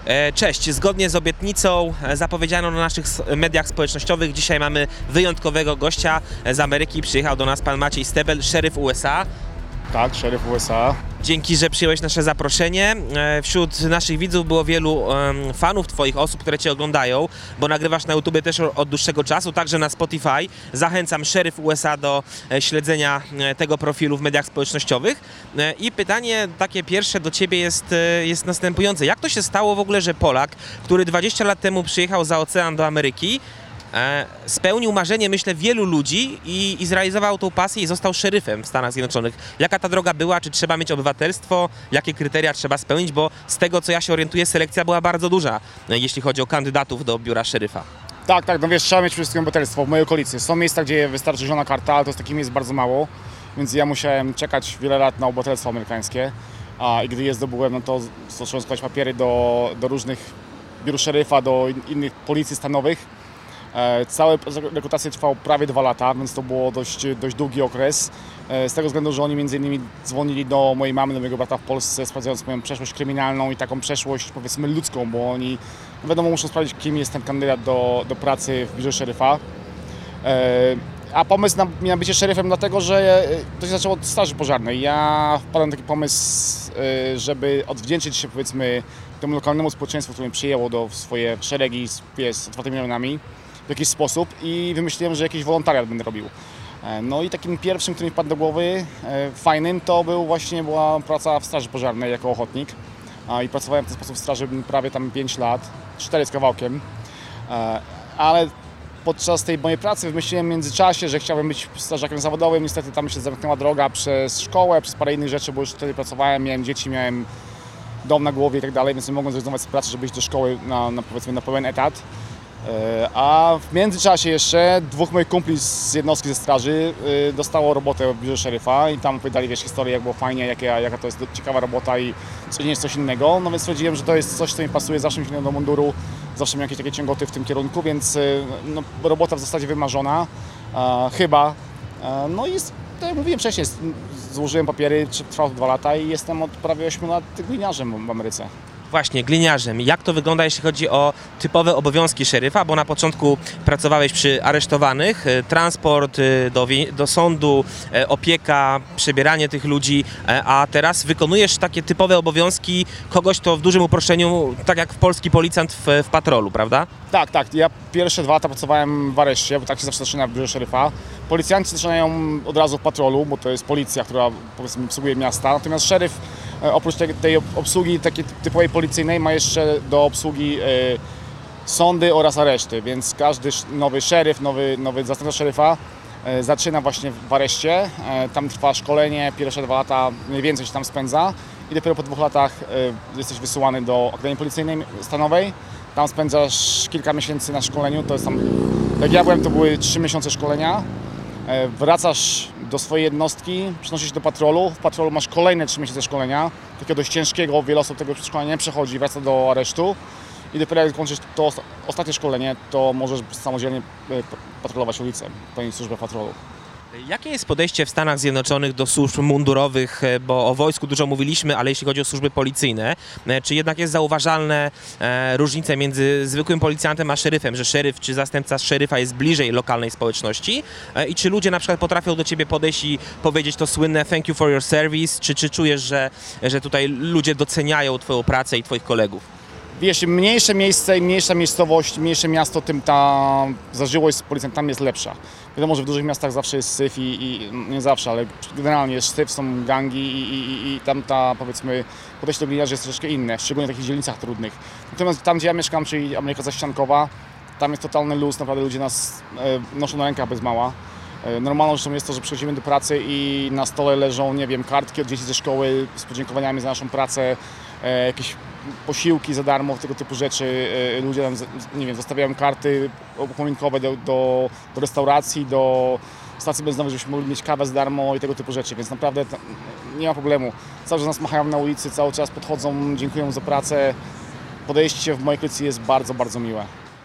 Cześć, zgodnie z obietnicą zapowiedzianą na naszych mediach społecznościowych, dzisiaj mamy wyjątkowego gościa z Ameryki. Przyjechał do nas pan Maciej Stebel, szeryf USA. Tak, szeryf USA. Dzięki, że przyjąłeś nasze zaproszenie. Wśród naszych widzów było wielu fanów twoich, osób, które cię oglądają, bo nagrywasz na YouTube też od dłuższego czasu, także na Spotify. Zachęcam szeryf USA do śledzenia tego profilu w mediach społecznościowych. I pytanie takie pierwsze do ciebie jest następujące. Jak to się stało w ogóle, że Polak, który 20 lat temu przyjechał za ocean do Ameryki, spełnił marzenie, myślę, wielu ludzi i zrealizował tą pasję i został szeryfem w Stanach Zjednoczonych. Jaka ta droga była? Czy trzeba mieć obywatelstwo? Jakie kryteria trzeba spełnić? Bo z tego, co ja się orientuję, selekcja była bardzo duża, jeśli chodzi o kandydatów do biura szeryfa. Tak, no wiesz, trzeba mieć przede wszystkim obywatelstwo w mojej okolicy. Są miejsca, gdzie wystarczy zielona karta, ale to z takich miejsc bardzo mało, więc ja musiałem czekać wiele lat na obywatelstwo amerykańskie, i gdy je zdobyłem, no to zacząłem składać papiery do różnych biur szeryfa, do innych policji stanowych. Cała rekrutacja trwała prawie 2 lata, więc to było dość długi okres. Z tego względu, że oni między innymi dzwonili do mojej mamy, do mojego brata w Polsce, sprawdzając moją przeszłość kryminalną i taką przeszłość, powiedzmy, ludzką, bo oni, wiadomo, muszą sprawdzić, kim jest ten kandydat do pracy w biurze szeryfa. A pomysł na bycie szeryfem dlatego, że to się zaczęło od straży pożarnej. Ja wpadłem na taki pomysł, żeby odwdzięczyć się, powiedzmy, temu lokalnemu społeczeństwu, które mnie przyjęło do swoje szeregi z otwartymi ramionami w jakiś sposób i wymyśliłem, że jakiś wolontariat będę robił. No i takim pierwszym, który mi wpadł do głowy, fajnym, to była praca w straży pożarnej jako ochotnik. I pracowałem w ten sposób w straży prawie tam 5 lat, 4 z kawałkiem. Ale podczas tej mojej pracy wymyśliłem w międzyczasie, że chciałbym być strażakiem zawodowym. Niestety tam się zamknęła droga przez szkołę, przez parę innych rzeczy, bo już wtedy pracowałem, miałem dzieci, miałem dom na głowie i tak dalej, więc nie mogłem zrezygnować z pracy, żeby iść do szkoły powiedzmy na pełen etat. A w międzyczasie jeszcze 2 moich kumpli z jednostki ze straży dostało robotę w biurze szeryfa i tam opowiadali, wiesz, historię, jak było fajnie, jaka to jest ciekawa robota i codziennie jest coś innego. No więc stwierdziłem, że to jest coś, co mi pasuje, zawsze mi się do munduru, zawsze miałem jakieś takie ciągoty w tym kierunku, więc no, robota w zasadzie wymarzona, chyba. No i tak jak mówiłem wcześniej, złożyłem papiery, trwało 2 lata i jestem od prawie 8 lat gliniarzem w Ameryce. Właśnie, gliniarzem. Jak to wygląda, jeśli chodzi o typowe obowiązki szeryfa? Bo na początku pracowałeś przy aresztowanych, transport do sądu, opieka, przebieranie tych ludzi, a teraz wykonujesz takie typowe obowiązki kogoś, kto w dużym uproszczeniu, tak jak polski policjant w patrolu, prawda? Tak. Ja pierwsze 2 lata pracowałem w areszcie, bo tak się zawsze zaczyna w biurze szeryfa. Policjanci zaczynają od razu w patrolu, bo to jest policja, która, powiedzmy, obsługuje miasta. Natomiast szeryf oprócz tej obsługi takiej typowej policyjnej ma jeszcze do obsługi sądy oraz areszty, więc każdy nowy szeryf, nowy zastępca szeryfa zaczyna właśnie w areszcie. Tam trwa szkolenie, pierwsze 2 lata mniej więcej się tam spędza i dopiero po 2 latach jesteś wysyłany do Akademii Policyjnej Stanowej. Tam spędzasz kilka miesięcy na szkoleniu, to jest tam, jak ja byłem, to były 3 miesiące szkolenia. Wracasz do swojej jednostki, przenosisz się do patrolu, w patrolu masz kolejne 3 miesiące szkolenia, takiego dość ciężkiego, wiele osób tego szkolenia nie przechodzi, wraca do aresztu i dopiero jak kończysz to ostatnie szkolenie, to możesz samodzielnie patrolować ulicę, pełnić służbę patrolu. Jakie jest podejście w Stanach Zjednoczonych do służb mundurowych, bo o wojsku dużo mówiliśmy, ale jeśli chodzi o służby policyjne, czy jednak jest zauważalne różnice między zwykłym policjantem a szeryfem, że szeryf czy zastępca szeryfa jest bliżej lokalnej społeczności i czy ludzie na przykład potrafią do ciebie podejść i powiedzieć to słynne thank you for your service, czy czujesz, że tutaj ludzie doceniają twoją pracę i twoich kolegów? Wiesz, im mniejsze miejsce, im mniejsza miejscowość, mniejsze miasto, tym ta zażyłość z policjantami jest lepsza. Wiadomo, że w dużych miastach zawsze jest syf i nie zawsze, ale generalnie jest syf, są gangi i tam powiedzmy, podejście do gliniarzy jest troszeczkę inne, szczególnie w takich dzielnicach trudnych. Natomiast tam, gdzie ja mieszkam, czyli Ameryka Zaściankowa, tam jest totalny luz, naprawdę ludzie nas noszą na rękach bez mała. Normalną rzeczą jest to, że przychodzimy do pracy i na stole leżą, nie wiem, kartki od dzieci ze szkoły z podziękowaniami za naszą pracę, jakieś posiłki za darmo, tego typu rzeczy. Ludzie nam, nie wiem, zostawiają karty upominkowe do restauracji, do stacji benzynowej, żebyśmy mogli mieć kawę za darmo i tego typu rzeczy, więc naprawdę nie ma problemu. Cały czas nas machają na ulicy, cały czas podchodzą, dziękują za pracę. Podejście w mojej okolicy jest bardzo, bardzo miłe.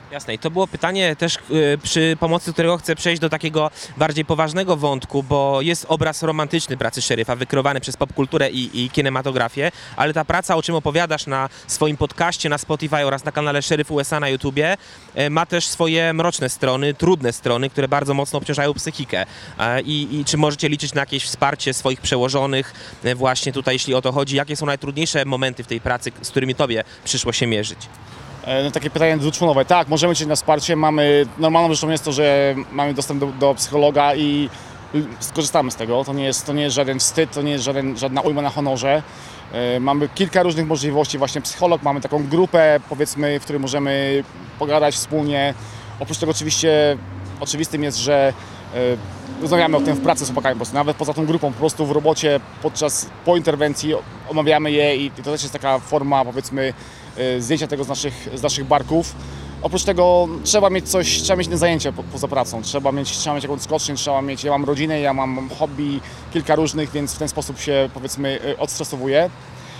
Jasne. I to było pytanie też, przy pomocy którego chcę przejść do takiego bardziej poważnego wątku, bo jest obraz romantyczny pracy szeryfa, wykreowany przez popkulturę i kinematografię, ale ta praca, o czym opowiadasz na swoim podcaście, na Spotify oraz na kanale Szeryf USA na YouTubie, ma też swoje mroczne strony, trudne strony, które bardzo mocno obciążają psychikę. I czy możecie liczyć na jakieś wsparcie swoich przełożonych właśnie tutaj, jeśli o to chodzi? Jakie są najtrudniejsze momenty w tej pracy, z którymi tobie przyszło się mierzyć? No, takie pytanie dwuczłonowe. Tak, możemy liczyć na wsparcie. Normalną rzeczą jest to, że mamy dostęp do psychologa i skorzystamy z tego. To nie jest żaden wstyd, to nie jest żadna ujma na honorze. Mamy kilka różnych możliwości. Właśnie psycholog, mamy taką grupę, powiedzmy, w której możemy pogadać wspólnie. Oprócz tego oczywistym jest, że rozmawiamy o tym w pracy z chłopakami, po prostu nawet poza tą grupą, po prostu w robocie, po interwencji omawiamy je i to też jest taka forma, powiedzmy, zdjęcia tego z naszych barków. Oprócz tego trzeba mieć inne zajęcia poza pracą, trzeba mieć jakąś skocznię, ja mam rodzinę, ja mam hobby, kilka różnych, więc w ten sposób się, powiedzmy, odstresowuję.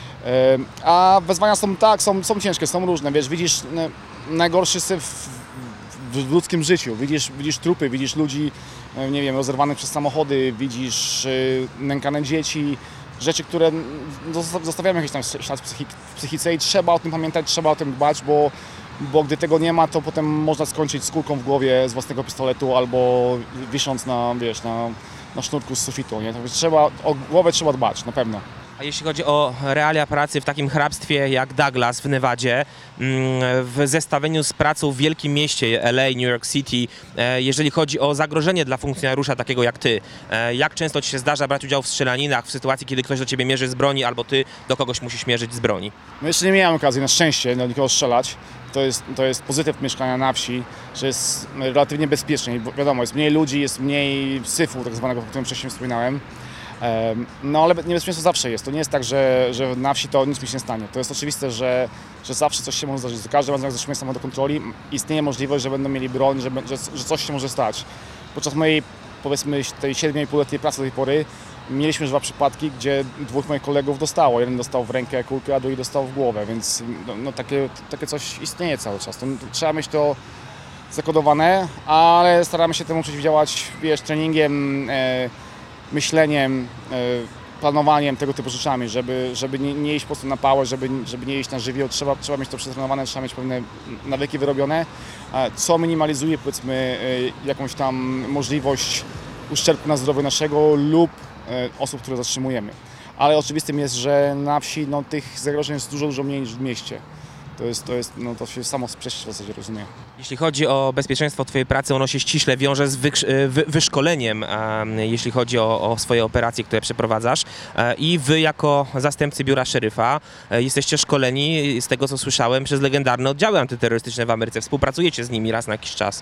A wyzwania są ciężkie, są różne, wiesz, widzisz najgorszy syf w ludzkim życiu, widzisz trupy, widzisz ludzi, nie wiem, rozerwanych przez samochody, widzisz nękane dzieci, rzeczy, które zostawiają jakiś tam ślad w psychice i trzeba o tym pamiętać, trzeba o tym dbać, bo gdy tego nie ma, to potem można skończyć z kulką w głowie z własnego pistoletu albo wisząc na sznurku z sufitu, nie? Także o głowę trzeba dbać, na pewno. A jeśli chodzi o realia pracy w takim hrabstwie jak Douglas w Nevadzie, w zestawieniu z pracą w wielkim mieście LA, New York City, jeżeli chodzi o zagrożenie dla funkcjonariusza takiego jak ty, jak często ci się zdarza brać udział w strzelaninach, w sytuacji, kiedy ktoś do ciebie mierzy z broni, albo ty do kogoś musisz mierzyć z broni? No jeszcze nie miałem okazji, na szczęście, do nikogo strzelać. To jest pozytyw mieszkania na wsi, że jest relatywnie bezpiecznie. Bo wiadomo, jest mniej ludzi, jest mniej syfu tak zwanego, o którym wcześniej wspominałem. No ale niebezpieczeństwo zawsze jest. To nie jest tak, że na wsi to nic mi się nie stanie. To jest oczywiste, że zawsze coś się może zdarzyć. Za każdym razem, jak zatrzymuje samochód do kontroli, istnieje możliwość, że będą mieli broń, że coś się może stać. Podczas mojej, powiedzmy, tej 7,5-letniej pracy do tej pory mieliśmy już 2 przypadki, gdzie 2 moich kolegów dostało. Jeden dostał w rękę kulkę, a drugi dostał w głowę, więc takie coś istnieje cały czas. Trzeba mieć to zakodowane, ale staramy się temu przeciwdziałać, wiesz, treningiem, myśleniem, planowaniem, tego typu rzeczami, żeby nie iść po prostu na pałę, żeby nie iść na żywioł, trzeba mieć to przetrenowane, trzeba mieć pewne nawyki wyrobione, co minimalizuje, powiedzmy, jakąś tam możliwość uszczerbku na zdrowiu naszego lub osób, które zatrzymujemy. Ale oczywistym jest, że na wsi tych zagrożeń jest dużo mniej niż w mieście. To się samo sprzeczne w zasadzie rozumie. Jeśli chodzi o bezpieczeństwo twojej pracy, ono się ściśle wiąże z wyszkoleniem, jeśli chodzi o swoje operacje, które przeprowadzasz. I wy jako zastępcy biura szeryfa jesteście szkoleni, z tego co słyszałem, przez legendarne oddziały antyterrorystyczne w Ameryce. Współpracujecie z nimi raz na jakiś czas.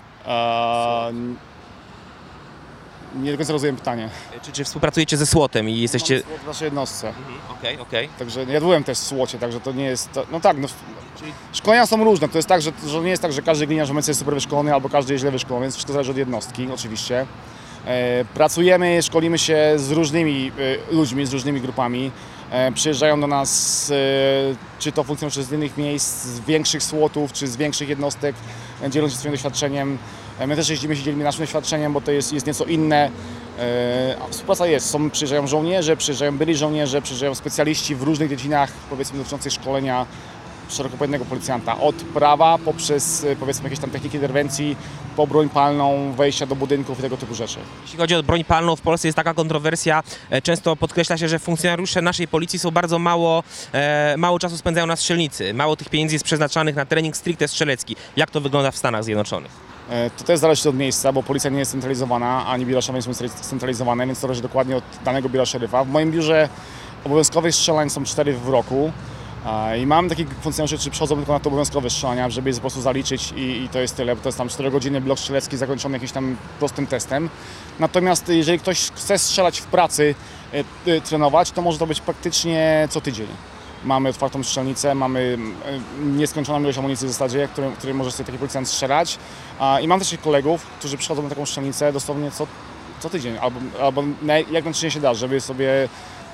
Nie do końca rozumiem pytanie. Czy współpracujecie ze SWAT-em i jesteście... Mam SWAT w naszej jednostce. Okej. Także ja byłem też w SWAT-cie, także to nie jest... Szkolenia są różne. To jest tak, że nie jest tak, że każdy gliniarz w Ameryce jest super wyszkolony albo każdy jest źle wyszkolony, więc wszystko zależy od jednostki, oczywiście. Pracujemy, szkolimy się z różnymi ludźmi, z różnymi grupami. Przyjeżdżają do nas, czy to funkcjonariusze z innych miejsc, z większych SWAT-ów, czy z większych jednostek, dzielą się swoim doświadczeniem. My też jeździmy się, dzielimy naszym doświadczeniem, bo to jest nieco inne. Współpraca jest. Przyjeżdżają żołnierze, przyjeżdżają byli żołnierze, przyjeżdżają specjaliści w różnych dziedzinach, powiedzmy, dotyczących szkolenia szeroko pojętego policjanta. Od prawa, poprzez, powiedzmy, jakieś tam techniki interwencji, po broń palną, wejścia do budynków i tego typu rzeczy. Jeśli chodzi o broń palną, w Polsce jest taka kontrowersja. Często podkreśla się, że funkcjonariusze naszej policji są bardzo mało czasu spędzają na strzelnicy. Mało tych pieniędzy jest przeznaczanych na trening stricte strzelecki. Jak to wygląda w Stanach Zjednoczonych? To też zależy od miejsca, bo policja nie jest centralizowana, ani biura szeryfa nie są centralizowane, więc to zależy dokładnie od danego biura szeryfa. W moim biurze obowiązkowych strzelań są 4 w roku. I mam takich funkcjonariuszy, którzy przychodzą tylko na te obowiązkowe strzelania, żeby je po prostu zaliczyć i to jest tyle, bo to jest tam 4-godzinny blok strzelecki zakończony jakimś tam prostym testem. Natomiast jeżeli ktoś chce strzelać w pracy, trenować, to może to być praktycznie co tydzień. Mamy otwartą strzelnicę, mamy nieskończoną ilość amunicji w zasadzie, której może sobie taki policjant strzelać. I mam też takich kolegów, którzy przychodzą na taką strzelnicę dosłownie co tydzień, albo jak najczęściej się da, żeby sobie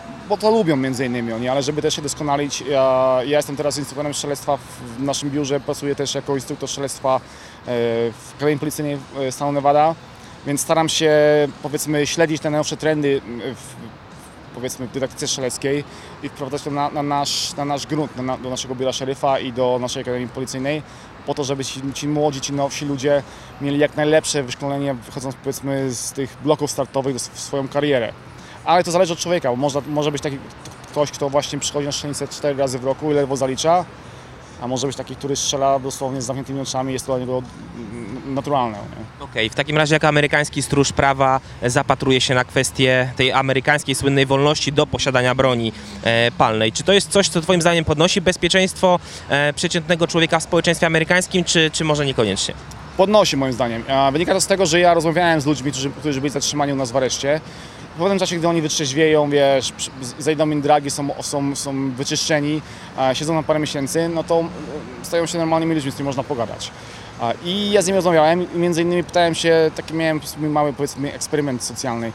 bo to lubią między innymi oni, ale żeby też się doskonalić, ja jestem teraz instruktorem strzelectwa w naszym biurze, pracuję też jako instruktor strzelectwa w Krajowej Policyjnej stanu Nevada, więc staram się, powiedzmy, śledzić te najnowsze trendy powiedzmy w dydaktyce strzeleckiej i wprowadzać to na nasz grunt, do naszego biura szeryfa i do naszej Akademii Policyjnej, po to, żeby ci młodzi, ci nowsi ludzie mieli jak najlepsze wyszkolenie, wychodząc, powiedzmy, z tych bloków startowych w swoją karierę. Ale to zależy od człowieka, bo może być taki ktoś, kto właśnie przychodzi na strzelnicę 4 razy w roku i ledwo zalicza, a może być taki, który strzela dosłownie z zamkniętymi oczami, jest to dla niego naturalne. Okej, w takim razie jako amerykański stróż prawa zapatruje się na kwestię tej amerykańskiej słynnej wolności do posiadania broni palnej. Czy to jest coś, co twoim zdaniem podnosi bezpieczeństwo przeciętnego człowieka w społeczeństwie amerykańskim, czy może niekoniecznie? Podnosi, moim zdaniem. Wynika to z tego, że ja rozmawiałem z ludźmi, którzy byli zatrzymani u nas w areszcie. W pewnym czasie, gdy oni wytrzeźwieją, wiesz, zejdą im dragi, są wyczyszczeni, siedzą na parę miesięcy, no to stają się normalnymi ludźmi, z którymi można pogadać. I ja z nimi rozmawiałem i między innymi pytałem się, taki miałem mały, powiedzmy, eksperyment socjalny,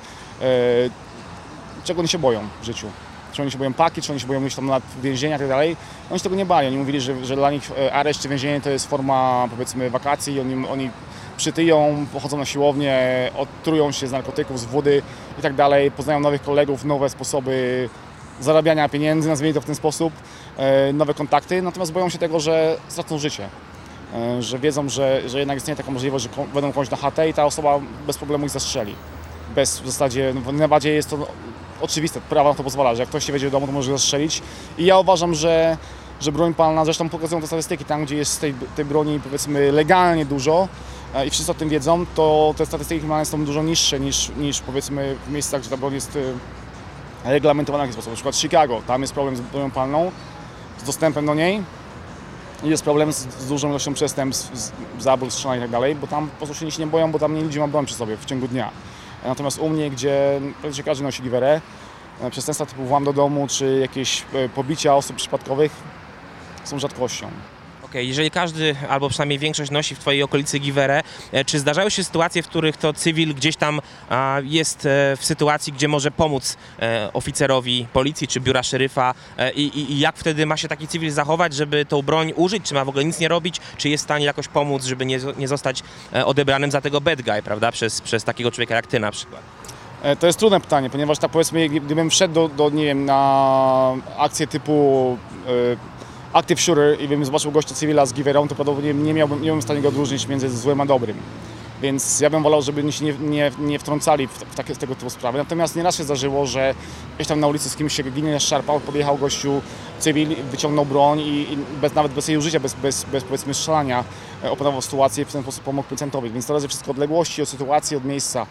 czego oni się boją w życiu. Czy oni się boją paki, czy oni się boją iść tam lat więzienia i tak dalej. Oni się tego nie bali, oni mówili, że dla nich areszt czy więzienie to jest forma, powiedzmy, wakacji, oni przytyją, pochodzą na siłownię, odtrują się z narkotyków, z wody i tak dalej, poznają nowych kolegów, nowe sposoby zarabiania pieniędzy, nazwijmy to w ten sposób, nowe kontakty, natomiast boją się tego, że stracą życie, że wiedzą, że jednak istnieje taka możliwość, że będą komuś na chatę i ta osoba bez problemu ich zastrzeli. W zasadzie, w Nevadzie jest to oczywiste, prawo na to pozwala, że jak ktoś się wejdzie do domu, to może zastrzelić i ja uważam, że broń palna, zresztą pokazują te statystyki, tam gdzie jest tej broni, powiedzmy, legalnie dużo i wszyscy o tym wiedzą, to te statystyki kriminalne są dużo niższe niż powiedzmy w miejscach, gdzie ta broń jest reglamentowana w jakiś sposób. Na przykład Chicago, tam jest problem z bronią palną, z dostępem do niej i jest problem z dużą ilością przestępstw, zabójstw, strzelań i tak dalej, bo tam po prostu się nie boją, bo tam nie ludzi ma broń przy sobie w ciągu dnia. Natomiast u mnie, gdzie praktycznie każdy nosi giwerę, przestępstwa typu włam do domu czy jakieś pobicia osób przypadkowych są rzadkością. Okej, jeżeli każdy, albo przynajmniej większość nosi w twojej okolicy giwerę, czy zdarzały się sytuacje, w których to cywil gdzieś tam jest w sytuacji, gdzie może pomóc oficerowi policji czy biura szeryfa i jak wtedy ma się taki cywil zachować, żeby tą broń użyć, czy ma w ogóle nic nie robić, czy jest w stanie jakoś pomóc, żeby nie zostać odebranym za tego bad guy, prawda, przez takiego człowieka jak ty na przykład? To jest trudne pytanie, ponieważ tak, powiedzmy, gdybym wszedł nie wiem, na akcję typu active shooter i bym zobaczył gościa cywila z giwerą, to prawdopodobnie nie byłem w stanie go odróżnić między złym a dobrym. Więc ja bym wolał, żeby się nie wtrącali w tego typu sprawy. Natomiast nieraz się zdarzyło, że gdzieś tam na ulicy z kimś się ginie szarpał, podjechał gościu cywil, wyciągnął broń i nawet bez jej użycia, bez powiedzmy strzelania, opanował sytuację i w ten sposób pomógł policjantowi. Więc to zależy wszystko od odległości, od sytuacji, od miejsca.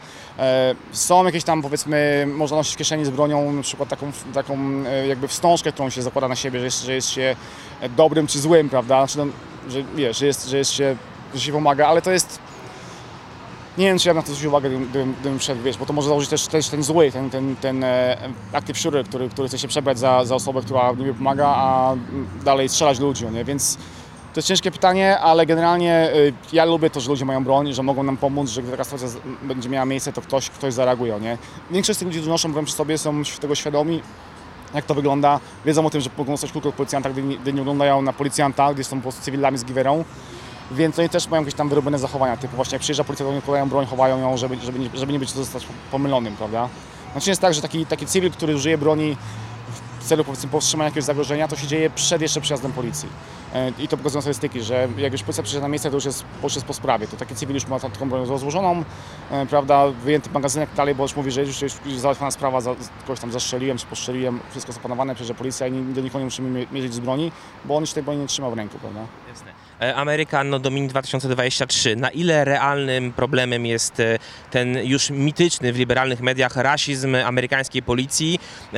Są jakieś tam, powiedzmy, można nosić w kieszeni z bronią, na przykład taką jakby wstążkę, którą się zakłada na siebie, że jest się dobrym czy złym, prawda? Znaczy, że wiesz, że się pomaga, ale to jest... Nie wiem, czy ja bym na to zwrócił uwagę, gdybym wszedł, wiesz, bo to może założyć też ten zły, ten active shooter, który chce się przebrać za osobę, która niby pomaga, a dalej strzelać ludzi, nie? Więc to jest ciężkie pytanie, ale generalnie ja lubię to, że ludzie mają broń, że mogą nam pomóc, że gdy taka sytuacja będzie miała miejsce, to ktoś zareaguje, nie? Większość z tych ludzi, którzy noszą broń przy sobie, są tego świadomi, jak to wygląda, wiedzą o tym, że mogą dostać kulkę od policjanta, gdy nie oglądają na policjanta, gdy są po prostu cywilami z giwerą. Więc oni też mają jakieś tam wyrobione zachowania, typu właśnie jak przyjeżdża policja, to oni kładają broń, chowają ją, żeby nie być zostać pomylonym, prawda? Znaczy jest tak, że taki cywil, który użyje broni w celu, powiedzmy, powstrzymania jakiegoś zagrożenia, to się dzieje przed jeszcze przyjazdem policji. I to pokazują statystyki, że jak już policja przyjeżdża na miejsce, to już jest po sprawie. To taki cywil już ma taką broń rozłożoną, prawda, wyjęty magazynek i tak dalej, bo już mówi, że już załatwiona sprawa, kogoś tam zastrzeliłem czy postrzeliłem, wszystko jest opanowane, przyjeżdża policja i do nikogo nie musimy mierzyć z broni, bo on już tej broni nie trzyma w ręku, prawda? Jasne. Ameryka Anno Domini 2023. Na ile realnym problemem jest ten już mityczny w liberalnych mediach rasizm amerykańskiej policji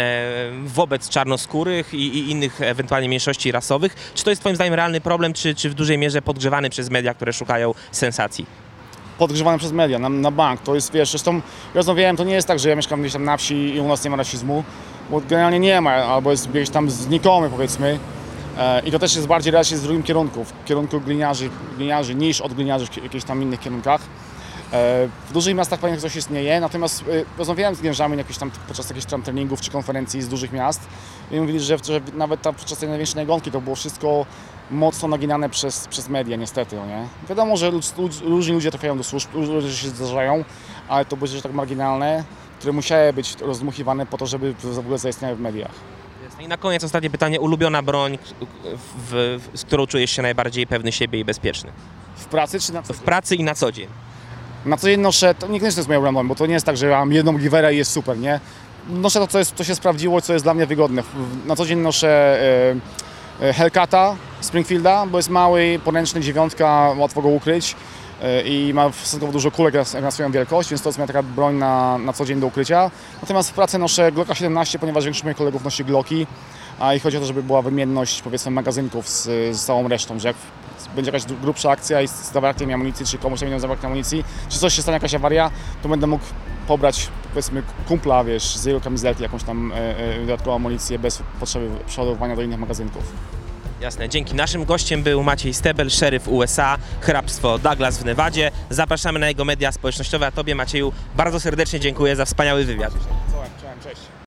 wobec czarnoskórych i innych ewentualnie mniejszości rasowych? Czy to jest twoim zdaniem realny problem, czy w dużej mierze podgrzewany przez media, które szukają sensacji? Podgrzewane przez media, na bank. To jest, wiesz, zresztą rozmawiałem, to nie jest tak, że ja mieszkam gdzieś tam na wsi i u nas nie ma rasizmu, bo generalnie nie ma, albo jest gdzieś tam znikomy, powiedzmy. I to też jest bardziej rasizm w drugim kierunku, w kierunku gliniarzy niż od gliniarzy w jakichś tam innych kierunkach. W dużych miastach pewnie coś istnieje, natomiast rozmawiałem z gężami podczas jakichś tam treningów czy konferencji z dużych miast i mówili, że nawet podczas tej największej nagonki to było wszystko mocno naginane przez media niestety, no nie? Wiadomo, że różni ludzie trafiają do służb, różne rzeczy się zdarzają, ale to były rzeczy tak marginalne, które musiały być rozdmuchiwane po to, żeby w ogóle zaistniały w mediach. I na koniec ostatnie pytanie. Ulubiona broń, z którą czujesz się najbardziej pewny siebie i bezpieczny? W pracy czy na co W dzień? pracy i na co dzień. Na co dzień noszę, to niekoniecznie jest moją bramą, bo to nie jest tak, że mam jedną giwerę i jest super, nie? Noszę to, co się sprawdziło, co jest dla mnie wygodne. Na co dzień noszę Hellcata Springfielda, bo jest mały, poręczny, 9, łatwo go ukryć i ma stosunkowo dużo kulek na swoją wielkość, więc to jest moja taka broń na co dzień do ukrycia. Natomiast w pracy noszę Glocka 17, ponieważ większość moich kolegów nosi Glocki, a i chodzi o to, żeby była wymienność, powiedzmy, magazynków z całą resztą, że jak będzie jakaś grubsza akcja i zabraknie mi amunicji, czy komuś nie zabraknie amunicji, czy coś się stanie, jakaś awaria, to będę mógł pobrać, powiedzmy, kumpla, wiesz, z jego kamizelki, jakąś tam dodatkową amunicję bez potrzeby przeładowywania do innych magazynków. Jasne, dzięki. Naszym gościem był Maciej Stebel, szeryf USA, hrabstwo Douglas w Nevadzie. Zapraszamy na jego media społecznościowe, a Tobie, Macieju, bardzo serdecznie dziękuję za wspaniały wywiad. Cześć.